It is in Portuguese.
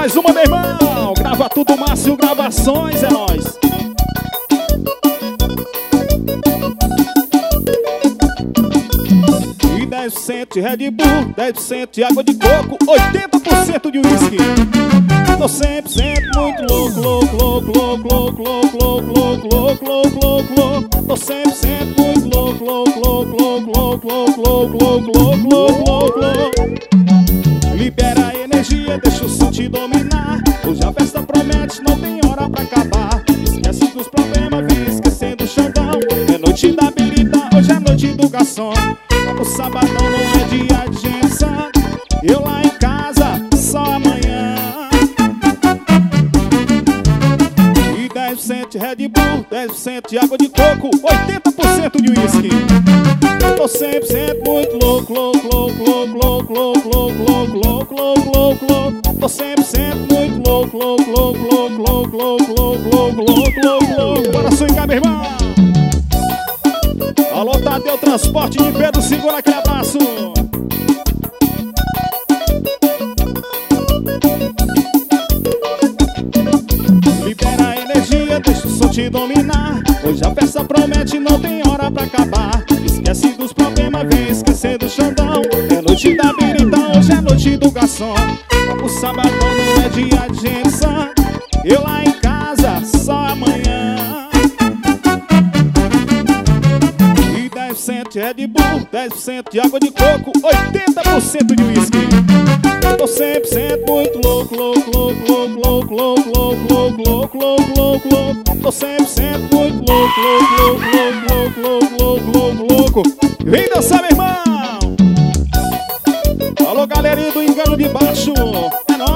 mais uma, meu irmão. Grava tudo, Márcio Gravações, é nóis. E 10% de Red Bull, 10% de água de coco, 80% de uísque. Tô 100% muito louco, louco, louco, louco, louco, louco, louco, louco, louco, louco, louco, louco. Tô 100% muito louco, louco, louco, louco, louco, louco, louco, louco, louco, louco, louco, louco. Libera a energia, deixa o som te dominar. Hoje a festa promete, não tem hora pra acabar. Esquece dos problemas, vem esquecendo o Xandão. É noite da bebida, hoje é noite do garçom. O sabadão não é dia de gente sã. Eu lá em casa, só amanhã. E 10% de Red Bull, 10% de água de coco, 80% de uísque. Tô 100% muito louco, louco, louco, louco, louco, louco, louco, louco, louco, louco, louco, louco. Tô 100% muito louco, louco, louco, louco, louco, louco, louco, louco, louco, louco, louco. Bora swingar, meu irmão. Alô, Tadeu Transporte de Pedro, segura aquele abraço. Libera a energia, deixa o som te dominar. Hoje a festa promete, não tem hora pra acabar. Esquece dos problemas, vem esquecer do Xandão. É noite da birita, hoje é noite do garçom. O sabadão não é dia de gente sã. Eu lá em casa, só amanhã. E 10% de Red Bull, 10% de água de coco, 80% de uísque. Tô 100% muito louco, louco, louco, louco, louco, louco, louco, louco, louco, louco, louco, louco. Tô 100% muito louco, louco, louco, louco, louco, louco, louco, louco. Vem dançar, meu irmão. Alô, galerinha do Engano de Baixo. É nóis.